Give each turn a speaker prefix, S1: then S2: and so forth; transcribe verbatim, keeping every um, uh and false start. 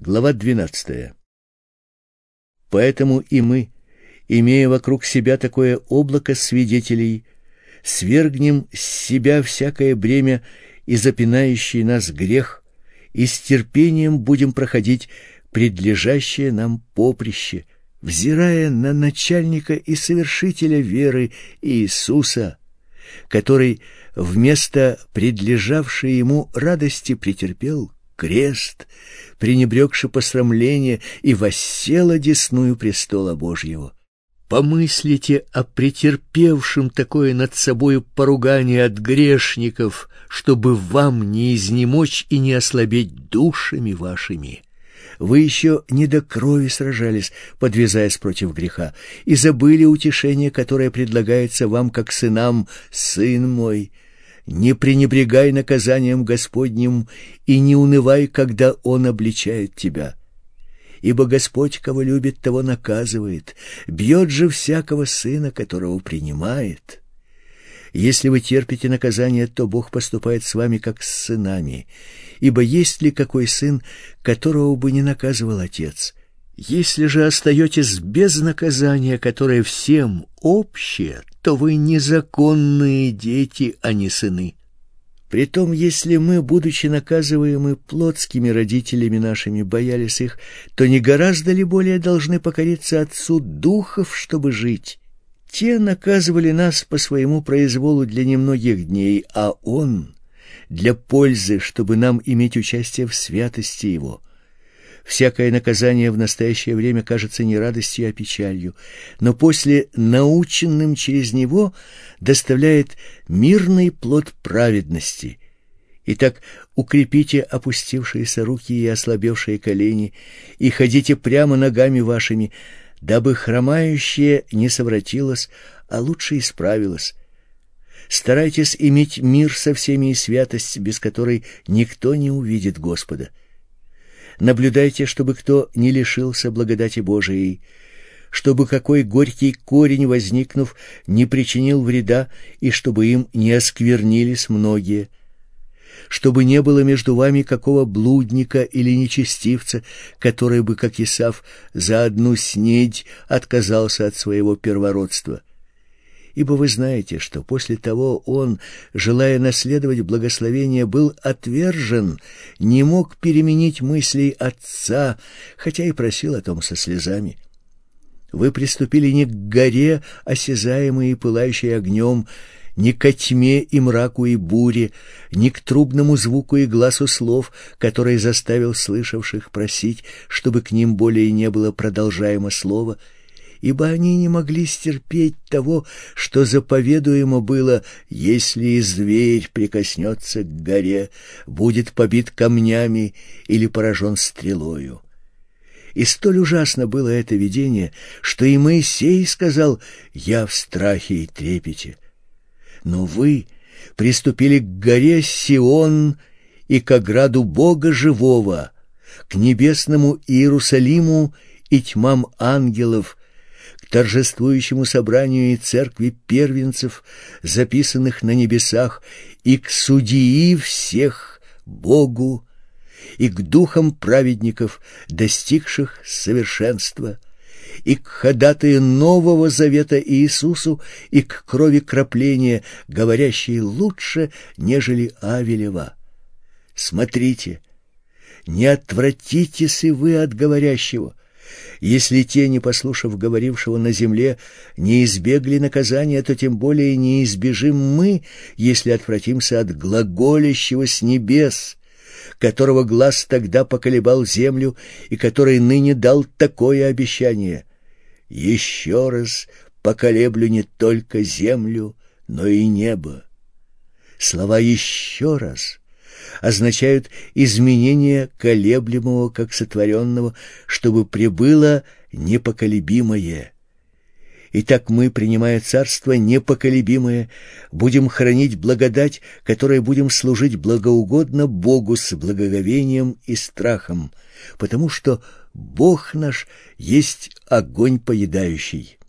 S1: Глава двенадцатая. Поэтому и мы, имея вокруг себя такое облако свидетелей, свергнем с себя всякое бремя и запинающий нас грех, и с терпением будем проходить предлежащее нам поприще, взирая на начальника и совершителя веры Иисуса, который вместо предлежавшей ему радости претерпел крест, пренебрегши посрамление, и воссел одесную престола Божьего. Помыслите о претерпевшем такое над собою поругание от грешников, чтобы вам не изнемочь и не ослабеть душами вашими. Вы еще не до крови сражались, подвязаясь против греха, и забыли утешение, которое предлагается вам как сынам: «Сын мой, не пренебрегай наказанием Господним и не унывай, когда Он обличает тебя. Ибо Господь, кого любит, того наказывает, бьет же всякого сына, которого принимает. Если вы терпите наказание, то Бог поступает с вами как с сынами. Ибо есть ли какой сын, которого бы не наказывал отец? Если же остаетесь без наказания, которое всем общее, то вы незаконные дети, а не сыны. Притом, если мы, будучи наказываемы плотскими родителями нашими, боялись их, то не гораздо ли более должны покориться Отцу духов, чтобы жить? Те наказывали нас по своему произволу для немногих дней, а Он для пользы, чтобы нам иметь участие в святости Его. Всякое наказание в настоящее время кажется не радостью, а печалью, но после наученным через него доставляет мирный плод праведности. Итак, укрепите опустившиеся руки и ослабевшие колени, и ходите прямо ногами вашими, дабы хромающее не совратилось, а лучше исправилось. Старайтесь иметь мир со всеми и святость, без которой никто не увидит Господа. Наблюдайте, чтобы кто не лишился благодати Божией, чтобы какой горький корень, возникнув, не причинил вреда, и чтобы им не осквернились многие, чтобы не было между вами какого блудника или нечестивца, который бы, как Исав, за одну снедь отказался от своего первородства. Ибо вы знаете, что после того он, желая наследовать благословение, был отвержен, не мог переменить мыслей отца, хотя и просил о том со слезами. Вы приступили не к горе, осязаемой и пылающей огнем, не ко тьме и мраку и буре, не к трубному звуку и гласу слов, который заставил слышавших просить, чтобы к ним более не было продолжаемо слова, ибо они не могли стерпеть того, что заповедуемо было: если и зверь прикоснется к горе, будет побит камнями или поражен стрелою. И столь ужасно было это видение, что и Моисей сказал: «Я в страхе и трепете». Но вы приступили к горе Сион и к ограду Бога живого, к небесному Иерусалиму и тьмам ангелов, к торжествующему собранию и церкви первенцев, записанных на небесах, и к судьи всех Богу, и к духам праведников, достигших совершенства, и к ходатаю Нового Завета Иисусу, и к крови крапления, говорящей лучше, нежели Авелева. Смотрите, не отвратитесь и вы от говорящего. Если те, не послушав говорившего на земле, не избегли наказания, то тем более не избежим мы, если отвратимся от глаголящего с небес, которого глас тогда поколебал землю и который ныне дал такое обещание: «Еще раз поколеблю не только землю, но и небо». Слова «еще раз» означают изменение колеблемого как сотворенного, чтобы пребыло непоколебимое. Итак, мы, принимая царство непоколебимое, будем хранить благодать, которой будем служить благоугодно Богу с благоговением и страхом, потому что Бог наш есть огонь поедающий.